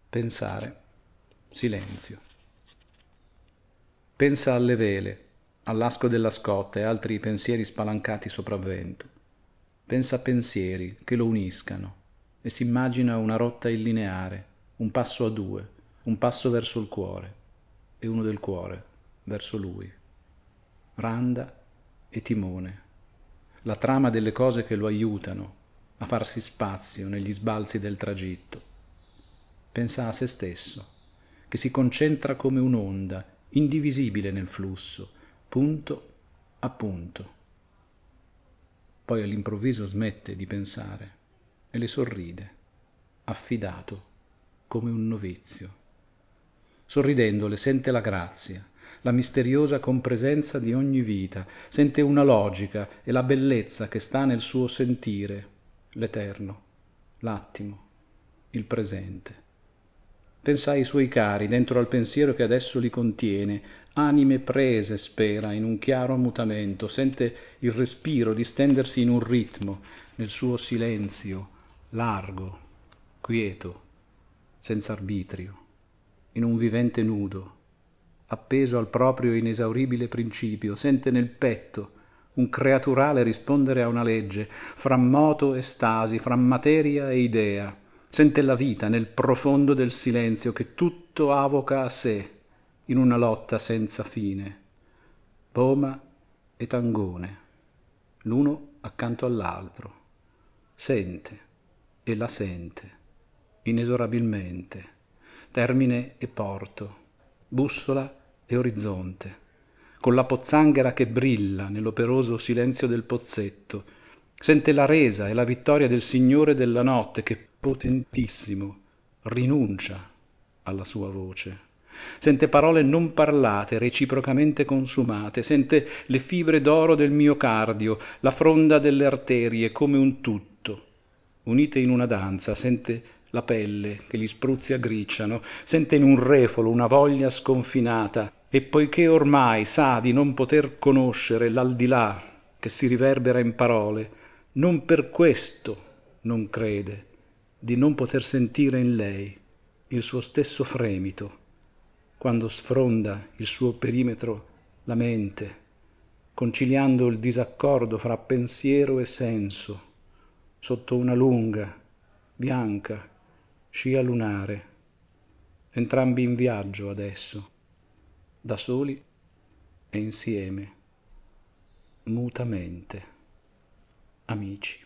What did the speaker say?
Pensare. Silenzio. Pensa alle vele, all'asco della scotta e altri pensieri spalancati sopravvento. Pensa a pensieri che lo uniscano e si immagina una rotta illineare, un passo a due, un passo verso il cuore e uno del cuore verso lui. Randa e timone, la trama delle cose che lo aiutano a farsi spazio negli sbalzi del tragitto. Pensa a se stesso, che si concentra come un'onda, indivisibile nel flusso, punto a punto. Poi all'improvviso smette di pensare e le sorride, affidato come un novizio. Sorridendole sente la grazia, la misteriosa compresenza di ogni vita, sente una logica e la bellezza che sta nel suo sentire, l'eterno, l'attimo, il presente. Pensa ai suoi cari dentro al pensiero che adesso li contiene, anime prese, spera, in un chiaro mutamento, sente il respiro distendersi in un ritmo, nel suo silenzio, largo, quieto, senza arbitrio, in un vivente nudo, appeso al proprio inesauribile principio, sente nel petto un creaturale rispondere a una legge, fra moto e stasi, fra materia e idea, sente la vita nel profondo del silenzio che tutto avoca a sé, in una lotta senza fine. Poma e tangone, l'uno accanto all'altro, sente e la sente, inesorabilmente, termine e porto, bussola e orizzonte, con la pozzanghera che brilla nell'operoso silenzio del pozzetto, sente la resa e la vittoria del Signore della notte che, potentissimo, rinuncia alla sua voce. Sente parole non parlate, reciprocamente consumate, sente le fibre d'oro del miocardio, la fronda delle arterie come un tutto, unite in una danza, sente la pelle che gli spruzzi aggricciano, sente in un refolo una voglia sconfinata e poiché ormai sa di non poter conoscere l'aldilà che si riverbera in parole, non per questo non crede di non poter sentire in lei il suo stesso fremito, quando sfronda il suo perimetro la mente, conciliando il disaccordo fra pensiero e senso, sotto una lunga, bianca scia lunare, entrambi in viaggio adesso, da soli e insieme, mutamente, amici.